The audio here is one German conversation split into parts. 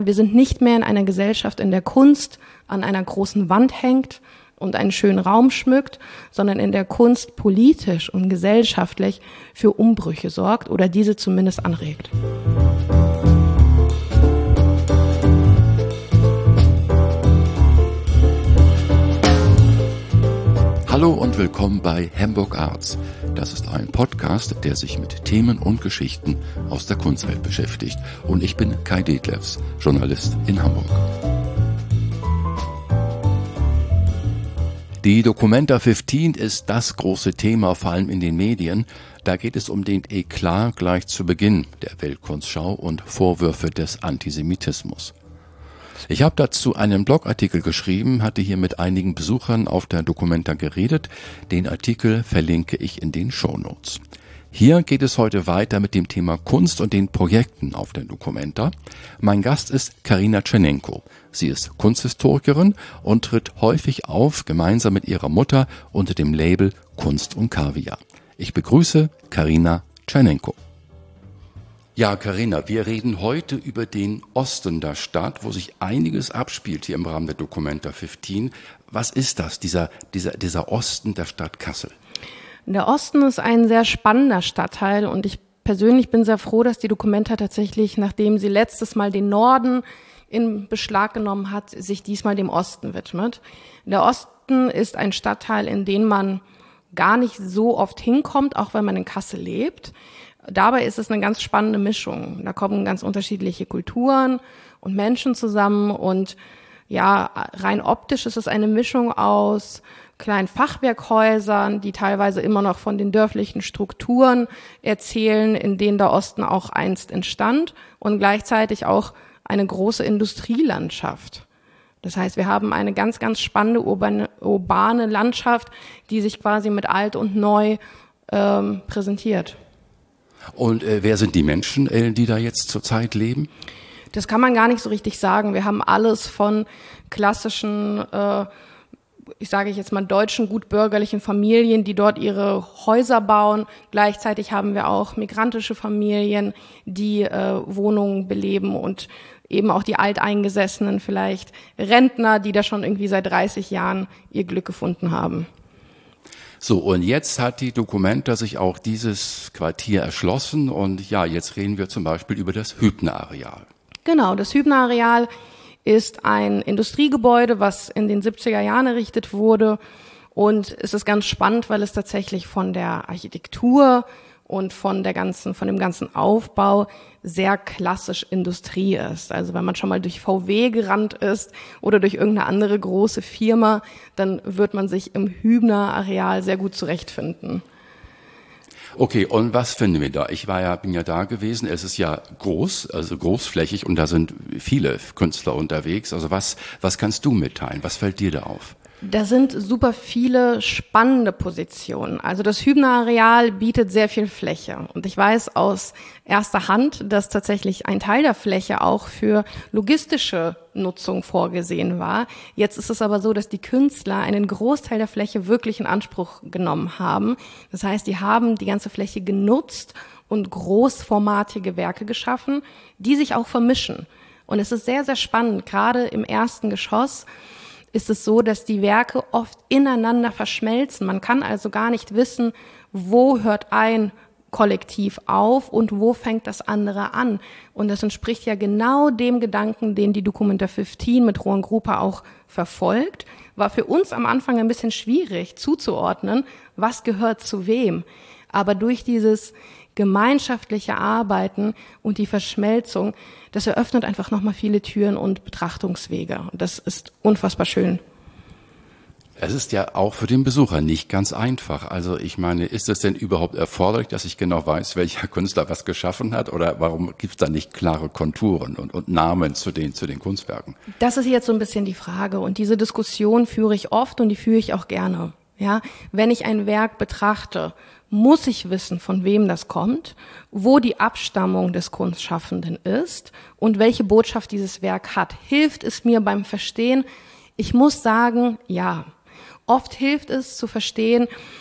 Wir sind nicht mehr in einer Gesellschaft, in der Kunst an einer großen Wand hängt und einen schönen Raum schmückt, sondern in der Kunst politisch und gesellschaftlich für Umbrüche sorgt oder diese zumindest anregt. Hallo und willkommen bei Hamburg Arts. Das ist ein Podcast, der sich mit Themen und Geschichten aus der Kunstwelt beschäftigt. Und ich bin Kai Detlefs, Journalist in Hamburg. Die Documenta 15 ist das große Thema, vor allem in den Medien. Da geht es um den Eklat gleich zu Beginn der Weltkunstschau und Vorwürfe des Antisemitismus. Ich habe dazu einen Blogartikel geschrieben, hatte hier mit einigen Besuchern auf der Documenta geredet. Den Artikel verlinke ich in den Shownotes. Hier geht es heute weiter mit dem Thema Kunst und den Projekten auf der Documenta. Mein Gast ist Karina Tschernenko. Sie ist Kunsthistorikerin und tritt häufig auf, gemeinsam mit ihrer Mutter unter dem Label Kunst und Kaviar. Ich begrüße Karina Tschernenko. Ja, Karina, wir reden heute über den Osten der Stadt, wo sich einiges abspielt hier im Rahmen der Documenta 15. Was ist das, dieser Osten der Stadt Kassel? Der Osten ist ein sehr spannender Stadtteil und ich persönlich bin sehr froh, dass die Documenta tatsächlich, nachdem sie letztes Mal den Norden in Beschlag genommen hat, sich diesmal dem Osten widmet. Der Osten ist ein Stadtteil, in den man gar nicht so oft hinkommt, auch wenn man in Kassel lebt. Dabei ist es eine ganz spannende Mischung. Da kommen ganz unterschiedliche Kulturen und Menschen zusammen und ja, rein optisch ist es eine Mischung aus kleinen Fachwerkhäusern, die teilweise immer noch von den dörflichen Strukturen erzählen, in denen der Osten auch einst entstand und gleichzeitig auch eine große Industrielandschaft. Das heißt, wir haben eine ganz, ganz spannende urbane Landschaft, die sich quasi mit alt und neu präsentiert. Und wer sind die Menschen, die da jetzt zurzeit leben? Das kann man gar nicht so richtig sagen. Wir haben alles von klassischen, ich sage jetzt mal deutschen, gutbürgerlichen Familien, die dort ihre Häuser bauen. Gleichzeitig haben wir auch migrantische Familien, die Wohnungen beleben und eben auch die Alteingesessenen, vielleicht Rentner, die da schon irgendwie seit 30 Jahren ihr Glück gefunden haben. So, und jetzt hat die Documenta sich auch dieses Quartier erschlossen und ja, jetzt reden wir zum Beispiel über das Hübner-Areal. Genau, das Hübner-Areal ist ein Industriegebäude, was in den 70er Jahren errichtet wurde und es ist ganz spannend, weil es tatsächlich von der Architektur und von dem ganzen Aufbau sehr klassisch Industrie ist. Also wenn man schon mal durch VW gerannt ist oder durch irgendeine andere große Firma, dann wird man sich im Hübner-Areal sehr gut zurechtfinden. Okay, und was finden wir da? Bin ja da gewesen. Es ist ja groß, also großflächig und da sind viele Künstler unterwegs. Also was kannst du mitteilen? Was fällt dir da auf? Da sind super viele spannende Positionen. Also das Hübner-Areal bietet sehr viel Fläche. Und ich weiß aus erster Hand, dass tatsächlich ein Teil der Fläche auch für logistische Nutzung vorgesehen war. Jetzt ist es aber so, dass die Künstler einen Großteil der Fläche wirklich in Anspruch genommen haben. Das heißt, die haben die ganze Fläche genutzt und großformatige Werke geschaffen, die sich auch vermischen. Und es ist sehr, sehr spannend. Gerade im ersten Geschoss ist es so, dass die Werke oft ineinander verschmelzen. Man kann also gar nicht wissen, wo hört ein Kollektiv auf und wo fängt das andere an. Und das entspricht ja genau dem Gedanken, den die Documenta 15 mit Rohan Grupa auch verfolgt. War für uns am Anfang ein bisschen schwierig zuzuordnen, was gehört zu wem. Aber durch dieses gemeinschaftliche Arbeiten und die Verschmelzung, das eröffnet einfach nochmal viele Türen und Betrachtungswege. Und das ist unfassbar schön. Es ist ja auch für den Besucher nicht ganz einfach. Also ich meine, ist es denn überhaupt erforderlich, dass ich genau weiß, welcher Künstler was geschaffen hat? Oder warum gibt es da nicht klare Konturen und Namen zu den Kunstwerken? Das ist jetzt so ein bisschen die Frage. Und diese Diskussion führe ich oft und die führe ich auch gerne. Ja, wenn ich ein Werk betrachte, muss ich wissen, von wem das kommt, wo die Abstammung des Kunstschaffenden ist und welche Botschaft dieses Werk hat. Hilft es mir beim Verstehen? Ich muss sagen, ja. Oft hilft es zu verstehen,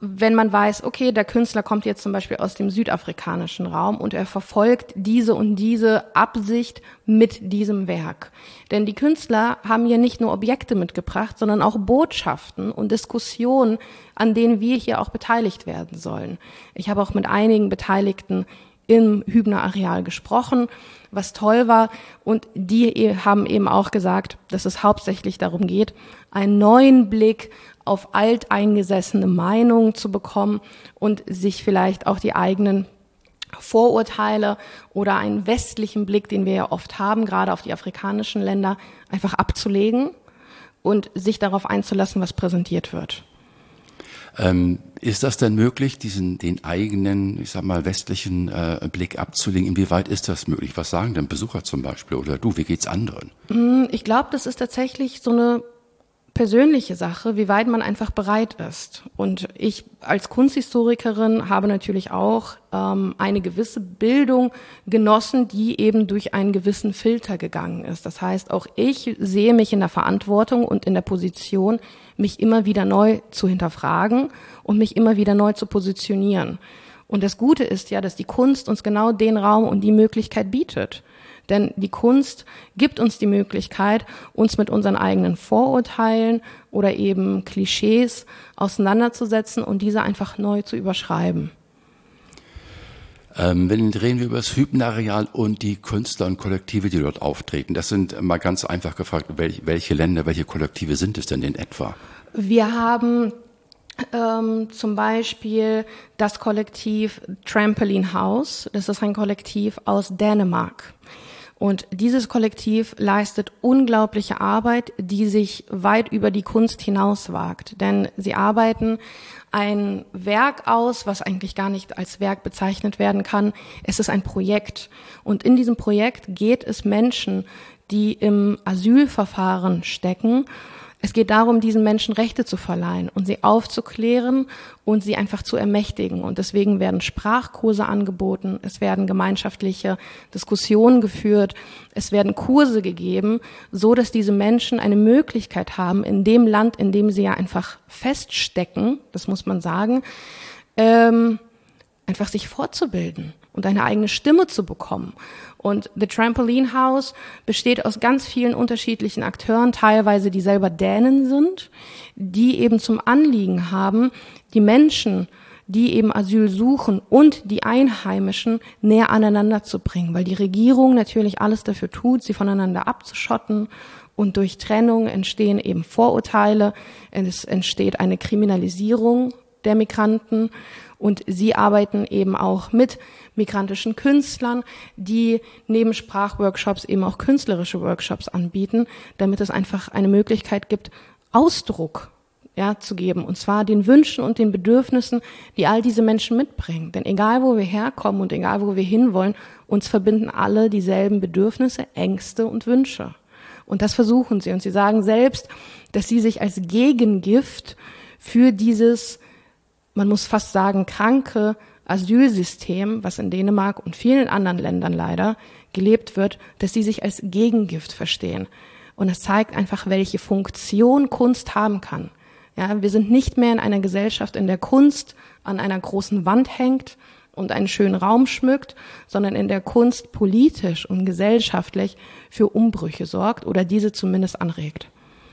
wenn man weiß, okay, der Künstler kommt jetzt zum Beispiel aus dem südafrikanischen Raum und er verfolgt diese und diese Absicht mit diesem Werk. Denn die Künstler haben ja nicht nur Objekte mitgebracht, sondern auch Botschaften und Diskussionen, an denen wir hier auch beteiligt werden sollen. Ich habe auch mit einigen Beteiligten im Hübner Areal gesprochen, was toll war. Und die haben eben auch gesagt, dass es hauptsächlich darum geht, einen neuen Blick auf alteingesessene Meinungen zu bekommen und sich vielleicht auch die eigenen Vorurteile oder einen westlichen Blick, den wir ja oft haben, gerade auf die afrikanischen Länder, einfach abzulegen und sich darauf einzulassen, was präsentiert wird. Ist das denn möglich, den eigenen, ich sag mal, westlichen Blick abzulegen? Inwieweit ist das möglich? Was sagen denn Besucher zum Beispiel? Oder du, wie geht's anderen? Ich glaube, das ist tatsächlich so eine persönliche Sache, wie weit man einfach bereit ist. Und ich als Kunsthistorikerin habe natürlich auch eine gewisse Bildung genossen, die eben durch einen gewissen Filter gegangen ist. Das heißt, auch ich sehe mich in der Verantwortung und in der Position, mich immer wieder neu zu hinterfragen und mich immer wieder neu zu positionieren. Und das Gute ist ja, dass die Kunst uns genau den Raum und die Möglichkeit bietet. Denn die Kunst gibt uns die Möglichkeit, uns mit unseren eigenen Vorurteilen oder eben Klischees auseinanderzusetzen und diese einfach neu zu überschreiben. Wenn reden wir über das Hübner-Areal und die Künstler und Kollektive, die dort auftreten. Das sind mal ganz einfach gefragt, welche Länder, welche Kollektive sind es denn in etwa? Wir haben zum Beispiel das Kollektiv Trampoline House. Das ist ein Kollektiv aus Dänemark. Und dieses Kollektiv leistet unglaubliche Arbeit, die sich weit über die Kunst hinauswagt. Denn sie arbeiten ein Werk aus, was eigentlich gar nicht als Werk bezeichnet werden kann. Es ist ein Projekt. Und in diesem Projekt geht es Menschen, die im Asylverfahren stecken. Es geht darum, diesen Menschen Rechte zu verleihen und sie aufzuklären und sie einfach zu ermächtigen. Und deswegen werden Sprachkurse angeboten, es werden gemeinschaftliche Diskussionen geführt, es werden Kurse gegeben, so dass diese Menschen eine Möglichkeit haben, in dem Land, in dem sie ja einfach feststecken, das muss man sagen, einfach sich fortzubilden und eine eigene Stimme zu bekommen. Und The Trampoline House besteht aus ganz vielen unterschiedlichen Akteuren, teilweise die selber Dänen sind, die eben zum Anliegen haben, die Menschen, die eben Asyl suchen und die Einheimischen näher aneinander zu bringen, weil die Regierung natürlich alles dafür tut, sie voneinander abzuschotten. Und durch Trennung entstehen eben Vorurteile, es entsteht eine Kriminalisierung der Migranten. Und sie arbeiten eben auch mit migrantischen Künstlern, die neben Sprachworkshops eben auch künstlerische Workshops anbieten, damit es einfach eine Möglichkeit gibt, Ausdruck zu geben. Und zwar den Wünschen und den Bedürfnissen, die all diese Menschen mitbringen. Denn egal, wo wir herkommen und egal, wo wir hinwollen, uns verbinden alle dieselben Bedürfnisse, Ängste und Wünsche. Und das versuchen sie. Und sie sagen selbst, dass sie sich als Gegengift für dieses, man muss fast sagen, kranke Asylsystem, was in Dänemark und vielen anderen Ländern leider gelebt wird, dass sie sich als Gegengift verstehen. Und es zeigt einfach, welche Funktion Kunst haben kann. Ja, wir sind nicht mehr in einer Gesellschaft, in der Kunst an einer großen Wand hängt und einen schönen Raum schmückt, sondern in der Kunst politisch und gesellschaftlich für Umbrüche sorgt oder diese zumindest anregt.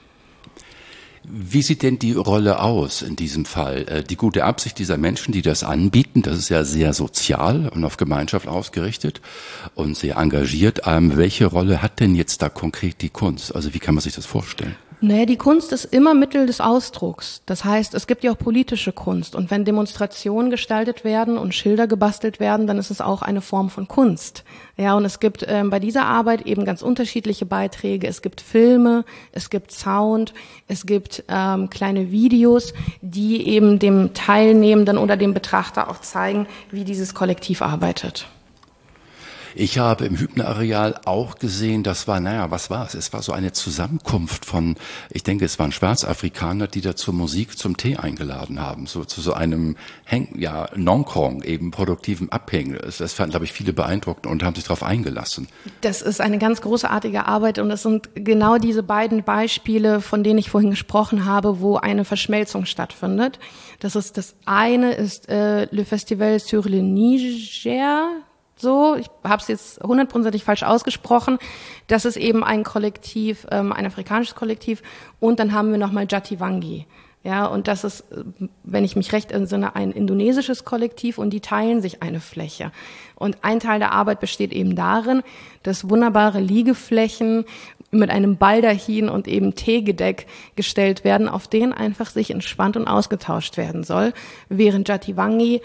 Wie sieht denn die Rolle aus in diesem Fall? Die gute Absicht dieser Menschen, die das anbieten, das ist ja sehr sozial und auf Gemeinschaft ausgerichtet und sehr engagiert. Welche Rolle hat denn jetzt da konkret die Kunst? Also wie kann man sich das vorstellen? Naja, die Kunst ist immer Mittel des Ausdrucks. Das heißt, es gibt ja auch politische Kunst. Und wenn Demonstrationen gestaltet werden und Schilder gebastelt werden, dann ist es auch eine Form von Kunst. Ja, und es gibt bei dieser Arbeit eben ganz unterschiedliche Beiträge. Es gibt Filme, es gibt Sound, es gibt kleine Videos, die eben dem Teilnehmenden oder dem Betrachter auch zeigen, wie dieses Kollektiv arbeitet. Ich habe im Hübner-Areal auch gesehen, das war, was war es? Es war so eine Zusammenkunft von, ich denke, es waren Schwarzafrikaner, die da zur Musik, zum Tee eingeladen haben, so zu so einem Nonkong, eben produktiven Abhängen. Das fanden, glaube ich, viele beeindruckend und haben sich darauf eingelassen. Das ist eine ganz großartige Arbeit und es sind genau diese beiden Beispiele, von denen ich vorhin gesprochen habe, wo eine Verschmelzung stattfindet. Das eine ist Le Festival sur le Niger. So, ich habe es jetzt 100% falsch ausgesprochen. Das ist eben ein Kollektiv, ein afrikanisches Kollektiv. Und dann haben wir nochmal Jatiwangi. Ja, und das ist, wenn ich mich recht entsinne, ein indonesisches Kollektiv und die teilen sich eine Fläche. Und ein Teil der Arbeit besteht eben darin, dass wunderbare Liegeflächen mit einem Baldachin und eben Teegedeck gestellt werden, auf denen einfach sich entspannt und ausgetauscht werden soll, während Jatiwangi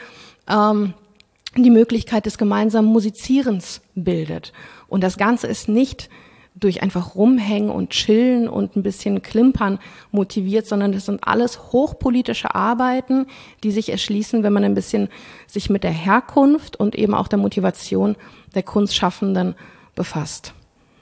die Möglichkeit des gemeinsamen Musizierens bildet. Und das Ganze ist nicht durch einfach rumhängen und chillen und ein bisschen klimpern motiviert, sondern das sind alles hochpolitische Arbeiten, die sich erschließen, wenn man ein bisschen sich mit der Herkunft und eben auch der Motivation der Kunstschaffenden befasst.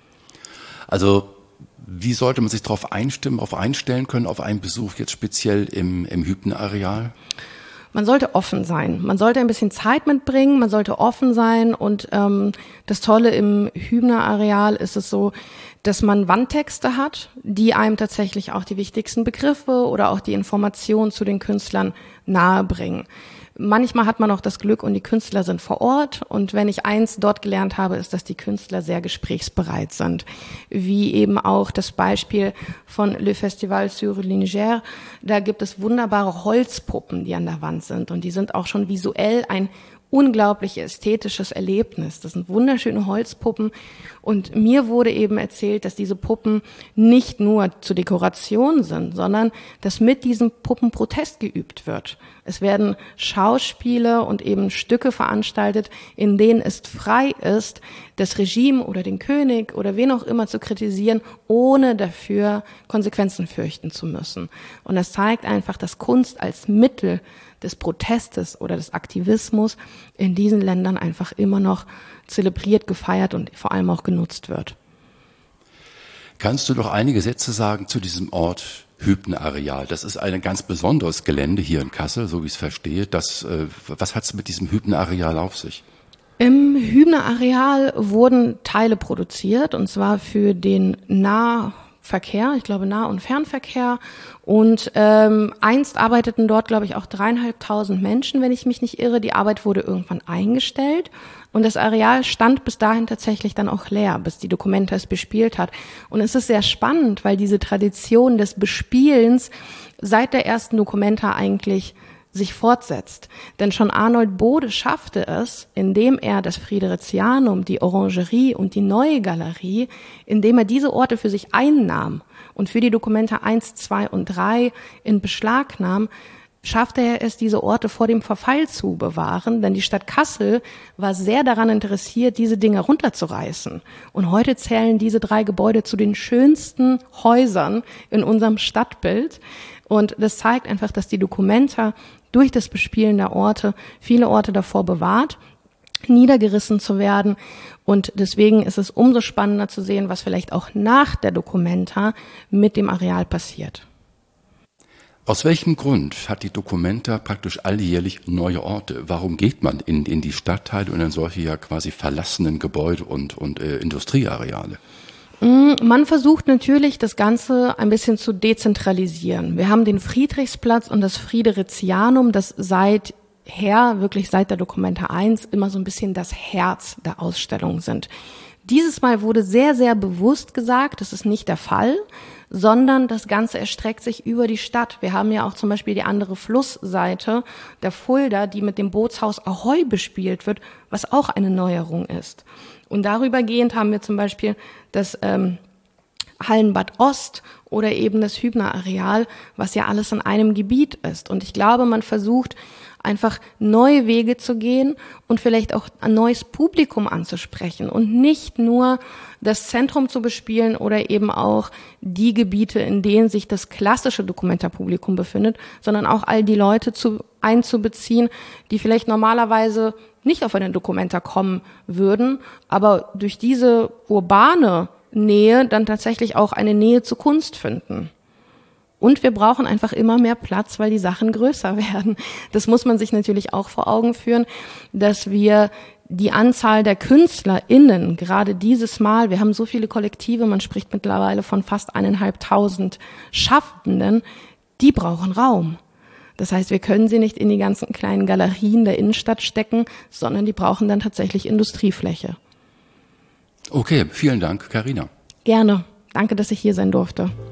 Also wie sollte man sich darauf einstellen können, auf einen Besuch jetzt speziell im Hübner-Areal? Man sollte offen sein. Man sollte ein bisschen Zeit mitbringen, man sollte offen sein und das Tolle im Hübner-Areal ist es so, dass man Wandtexte hat, die einem tatsächlich auch die wichtigsten Begriffe oder auch die Informationen zu den Künstlern nahebringen. Manchmal hat man auch das Glück und die Künstler sind vor Ort und wenn ich eins dort gelernt habe, ist, dass die Künstler sehr gesprächsbereit sind. Wie eben auch das Beispiel von Le Festival sur le Niger. Da gibt es wunderbare Holzpuppen, die an der Wand sind und die sind auch schon visuell ein unglaublich ästhetisches Erlebnis. Das sind wunderschöne Holzpuppen und mir wurde eben erzählt, dass diese Puppen nicht nur zur Dekoration sind, sondern dass mit diesen Puppen Protest geübt wird. Es werden Schauspiele und eben Stücke veranstaltet, in denen es frei ist, das Regime oder den König oder wen auch immer zu kritisieren, ohne dafür Konsequenzen fürchten zu müssen. Und das zeigt einfach, dass Kunst als Mittel des Protestes oder des Aktivismus in diesen Ländern einfach immer noch zelebriert, gefeiert und vor allem auch genutzt wird. Kannst du noch einige Sätze sagen zu diesem Ort Hübner-Areal? Das ist ein ganz besonderes Gelände hier in Kassel, so wie ich es verstehe. Was hat es mit diesem Hübner-Areal auf sich? Im Hübner-Areal wurden Teile produziert, und zwar für den Nahverkehr, ich glaube Nah- und Fernverkehr. Und einst arbeiteten dort, glaube ich, auch 3.500 Menschen, wenn ich mich nicht irre. Die Arbeit wurde irgendwann eingestellt und das Areal stand bis dahin tatsächlich dann auch leer, bis die Documenta es bespielt hat. Und es ist sehr spannend, weil diese Tradition des Bespielens seit der ersten Documenta eigentlich sich fortsetzt. Denn schon Arnold Bode schaffte es, indem er das Fridericianum, die Orangerie und die Neue Galerie, indem er diese Orte für sich einnahm und für die Documenta 1, 2 und 3 in Beschlag nahm, schaffte er es, diese Orte vor dem Verfall zu bewahren, denn die Stadt Kassel war sehr daran interessiert, diese Dinge runterzureißen. Und heute zählen diese 3 Gebäude zu den schönsten Häusern in unserem Stadtbild. Und das zeigt einfach, dass die Documenta durch das Bespielen der Orte viele Orte davor bewahrt, niedergerissen zu werden. Und deswegen ist es umso spannender zu sehen, was vielleicht auch nach der Documenta mit dem Areal passiert. Aus welchem Grund hat die Documenta praktisch alljährlich neue Orte? Warum geht man in die Stadtteile und in solche ja quasi verlassenen Gebäude und Industrieareale? Man versucht natürlich, das Ganze ein bisschen zu dezentralisieren. Wir haben den Friedrichsplatz und das Fridericianum, das wirklich seit der Documenta 1 immer so ein bisschen das Herz der Ausstellung sind. Dieses Mal wurde sehr, sehr bewusst gesagt, das ist nicht der Fall, sondern das Ganze erstreckt sich über die Stadt. Wir haben ja auch zum Beispiel die andere Flussseite der Fulda, die mit dem Bootshaus Ahoi bespielt wird, was auch eine Neuerung ist. Und darübergehend haben wir zum Beispiel das Hallenbad Ost oder eben das Hübner-Areal, was ja alles in einem Gebiet ist. Und ich glaube, man versucht einfach neue Wege zu gehen und vielleicht auch ein neues Publikum anzusprechen und nicht nur das Zentrum zu bespielen oder eben auch die Gebiete, in denen sich das klassische Documenta-Publikum befindet, sondern auch all die Leute einzubeziehen, die vielleicht normalerweise nicht auf eine Documenta kommen würden, aber durch diese urbane Nähe dann tatsächlich auch eine Nähe zur Kunst finden. Und wir brauchen einfach immer mehr Platz, weil die Sachen größer werden. Das muss man sich natürlich auch vor Augen führen, dass wir die Anzahl der KünstlerInnen, gerade dieses Mal, wir haben so viele Kollektive, man spricht mittlerweile von fast 1.500 Schaffenden, die brauchen Raum. Das heißt, wir können sie nicht in die ganzen kleinen Galerien der Innenstadt stecken, sondern die brauchen dann tatsächlich Industriefläche. Okay, vielen Dank, Carina. Gerne. Danke, dass ich hier sein durfte.